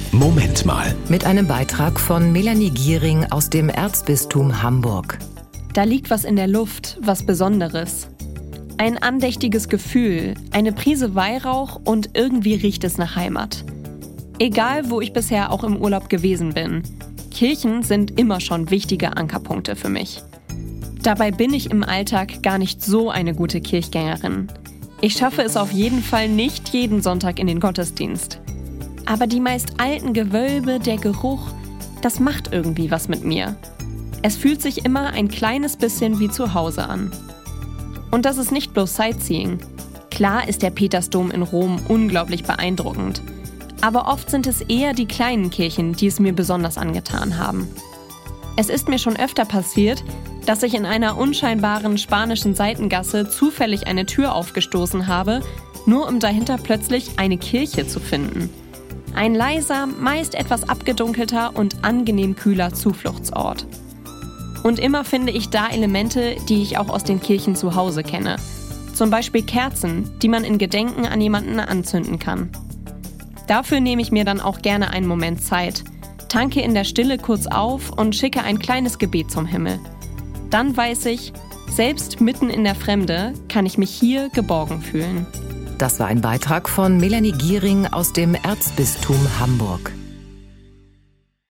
Moment mal. Mit einem Beitrag von Melanie Giering aus dem Erzbistum Hamburg. Da liegt was in der Luft, was Besonderes. Ein andächtiges Gefühl, eine Prise Weihrauch und irgendwie riecht es nach Heimat. Egal, wo ich bisher auch im Urlaub gewesen bin, Kirchen sind immer schon wichtige Ankerpunkte für mich. Dabei bin ich im Alltag gar nicht so eine gute Kirchgängerin. Ich schaffe es auf jeden Fall nicht jeden Sonntag in den Gottesdienst. Aber die meist alten Gewölbe, der Geruch, das macht irgendwie was mit mir. Es fühlt sich immer ein kleines bisschen wie zu Hause an. Und das ist nicht bloß Sightseeing. Klar ist der Petersdom in Rom unglaublich beeindruckend. Aber oft sind es eher die kleinen Kirchen, die es mir besonders angetan haben. Es ist mir schon öfter passiert, dass ich in einer unscheinbaren spanischen Seitengasse zufällig eine Tür aufgestoßen habe, nur um dahinter plötzlich eine Kirche zu finden. Ein leiser, meist etwas abgedunkelter und angenehm kühler Zufluchtsort. Und immer finde ich da Elemente, die ich auch aus den Kirchen zu Hause kenne. Zum Beispiel Kerzen, die man in Gedenken an jemanden anzünden kann. Dafür nehme ich mir dann auch gerne einen Moment Zeit, tanke in der Stille kurz auf und schicke ein kleines Gebet zum Himmel. Dann weiß ich, selbst mitten in der Fremde kann ich mich hier geborgen fühlen. Das war ein Beitrag von Melanie Giering aus dem Erzbistum Hamburg.